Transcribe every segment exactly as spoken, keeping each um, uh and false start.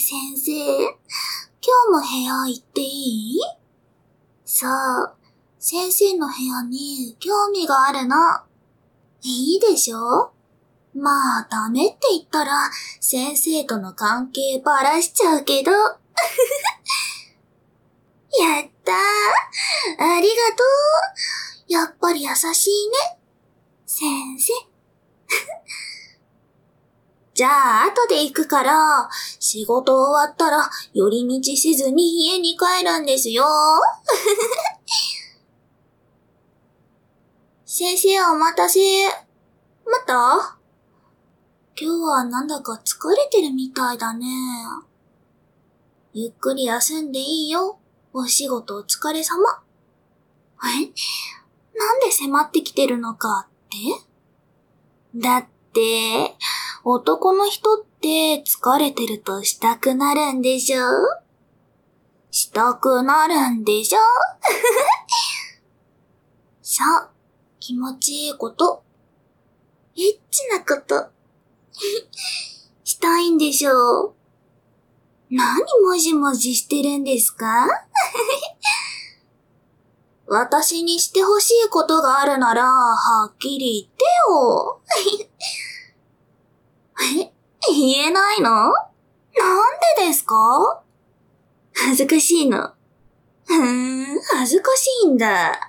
先生、今日も部屋行っていい？そう、先生の部屋に興味があるの。いいでしょ？まあ、ダメって言ったら、先生との関係ばらしちゃうけど。やったー。ありがとう。やっぱり優しいね。先生。じゃあ、後で行くから、仕事終わったら寄り道せずに家に帰るんですよ。先生お待たせ。待った？今日はなんだか疲れてるみたいだね。ゆっくり休んでいいよ。お仕事お疲れ様。え？なんで迫ってきてるのかって？だって、男の人って疲れてるとしたくなるんでしょ？したくなるんでしょ？そう、気持ちいいこと。エッチなこと。したいんでしょう。何もじもじしてるんですか？私にしてほしいことがあるなら、はっきり言ってよ。え、言えないの？なんでですか？恥ずかしいの。ふーん、恥ずかしいんだ。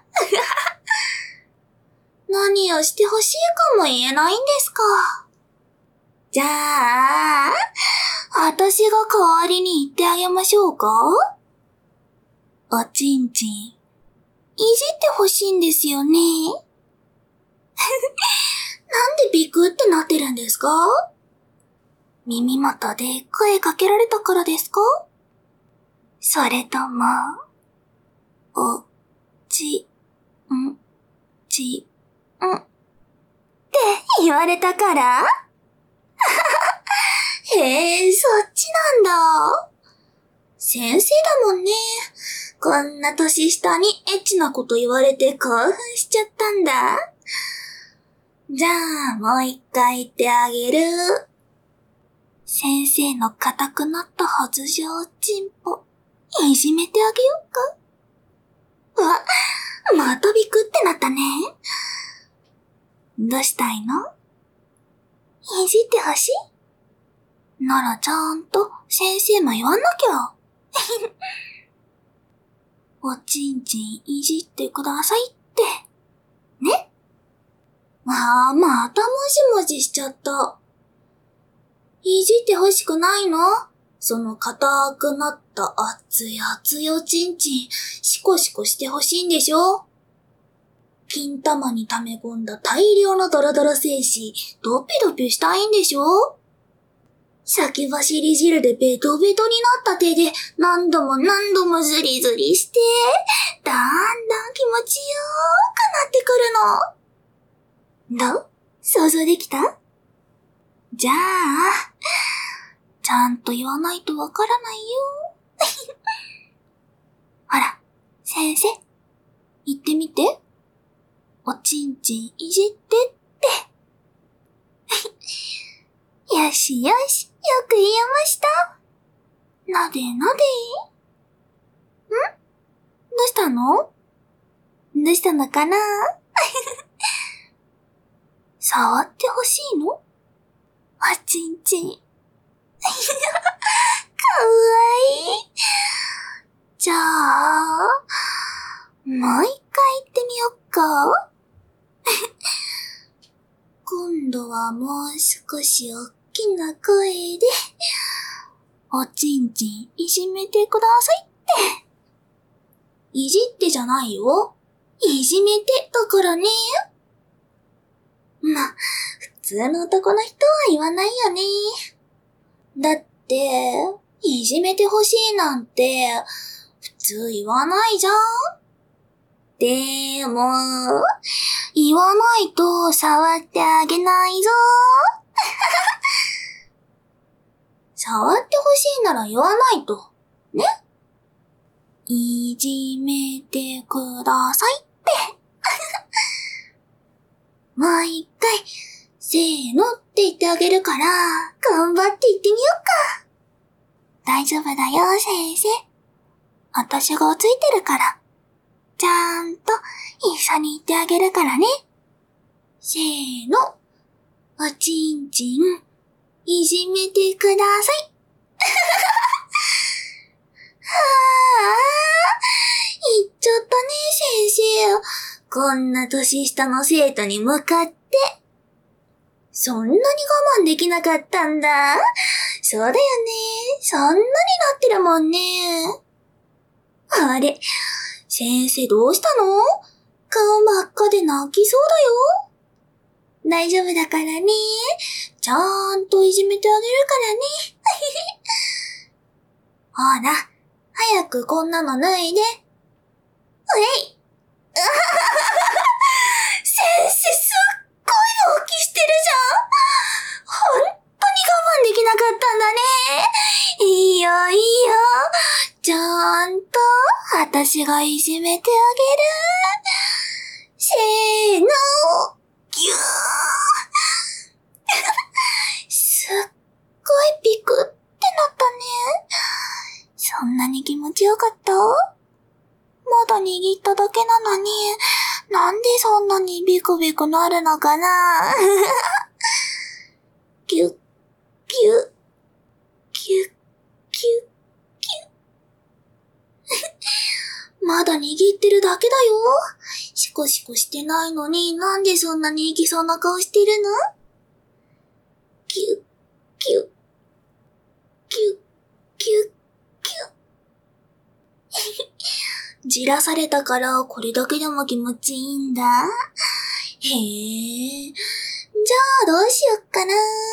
何をしてほしいかも言えないんですか？じゃあ、私が代わりに言ってあげましょうか？おちんちん、いじってほしいんですよね。なんでビクってなってるんですか？耳元で声かけられたからですか？それとも、お、ち、ん、ち、んって言われたから？へえ、そっちなんだ。先生だもんね。こんな年下にエッチなこと言われて興奮しちゃったんだ。じゃあ、もう一回言ってあげる。先生の硬くなったはずじゃおちんぽ、いじめてあげようか。うわ、またビクってなったね。どうしたいの？いじってほしい？ならちゃんと先生も言わなきゃ。おちんちんいじってくださいって。ね？ああ、またもじもじしちゃった。いじってほしくないの？その硬くなった熱い熱いおちんちん、シコシコしてほしいんでしょ？金玉に溜め込んだ大量のドロドロ精子、ドピドピしたいんでしょ？先走り汁でベトベトになった手で何度も何度もズリズリして、だんだん気持ちよーくなってくるの。どう？想像できた？じゃあ、ちゃんと言わないとわからないよ。ほら、先生、言ってみて。おちんちんいじってって。よしよし、よく言えました。なでなで。ん？どうしたの？どうしたのかな？触ってほしいの？おちんちん。かわいい。じゃあ、もう一回言ってみよっか。今度はもう少し大きな声で、おちんちんいじめてくださいって。いじってじゃないよ。いじめてだからね。ま、普通の男の人は言わないよね。だって、いじめてほしいなんて、普通言わないじゃん。でも、言わないと触ってあげないぞ。触ってほしいなら言わないと。ね？いじめてくださいって。もう一回、せーのって言ってあげるから、頑張って言ってみようか。 丈夫だよ、先生。私がついてるから。ちゃんと一緒に行ってあげるからね。せーの。おちんちん、いじめてください。はぁ、言っちゃったね、先生。こんな年下の生徒に向かって。そんなに我慢できなかったんだ。そうだよね。そんなになってるもんね。あれ、先生どうしたの？顔真っ赤で泣きそうだよ。大丈夫だからね。ちゃんといじめてあげるからね。ほら、早くこんなの脱いで。うえい。先生すっごい動きしてるじゃん。ほんとに我慢できなかったんだね。いいよいいよ。ちゃんと私がいじめてあげる。せーの。ぎゅー。すっごいピクってなったね。そんなに気持ちよかった？まだ握っただけなのに、なんでそんなにビクビクなるのかな。ギュッ、ギュッ、ギュッ、ギュッ、ギュッ。まだ握ってるだけだよ。シコシコしてないのに、なんでそんなにいきそうな顔してるの？ギュッ、ギュッ、ギュッ、ギュッ、ギュッ。じらされたからこれだけでも気持ちいいんだ。へえ。じゃあどうしよっかな。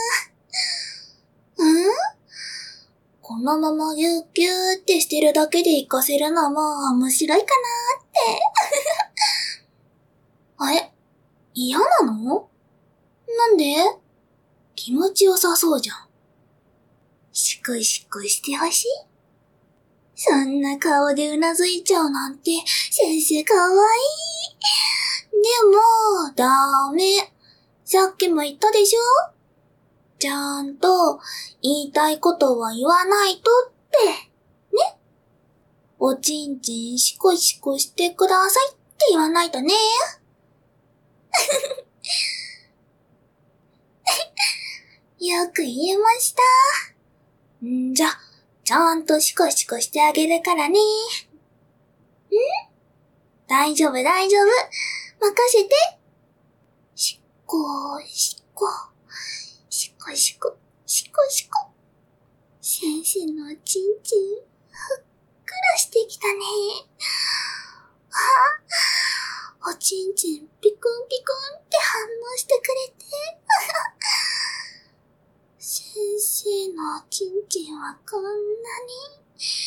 うん？このままギュッギューってしてるだけで活かせるのも面白いかなって。あれ？嫌なの？なんで？気持ちよさそうじゃん。シコシコしてほしい？そんな顔でうなずいちゃうなんて、先生かわいい。でも、ダメ。さっきも言ったでしょ？ちゃんと言いたいことは言わないとって。ね？おちんちんシコシコしてくださいって言わないとね。よく言えました。んじゃ、ちゃんとシコシコしてあげるからね。ん？大丈夫大丈夫。任せて。シコシコ。シコシコ。シコシコ。先生のおちんちん、ふっくらしてきたね。あ、おちんちんピクンピクンって反応してくれて。先生のおちんちんはこんなに。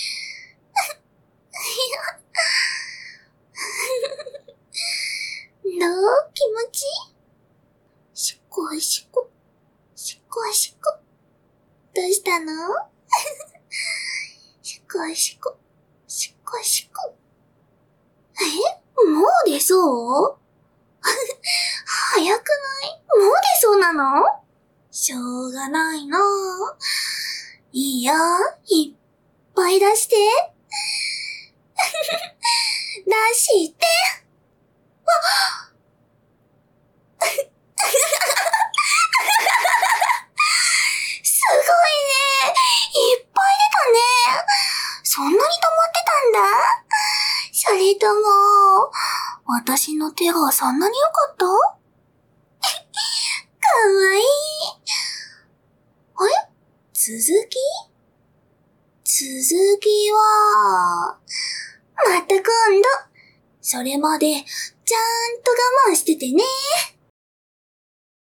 どう？気持ちいい？シコシコ。シコシコ。どうしたの？シコシコ。シコシコ。え？もう出そう？早くない？もう出そうなの？しょうがないな。いいよ。いっぱい出して。出して。あすごいね。いっぱい出たね。そんなに溜まってたんだ。それとも、私の手がそんなに良かった？かわいい。あれ？続き？続きは、また今度。それまで、ちゃんと我慢しててね。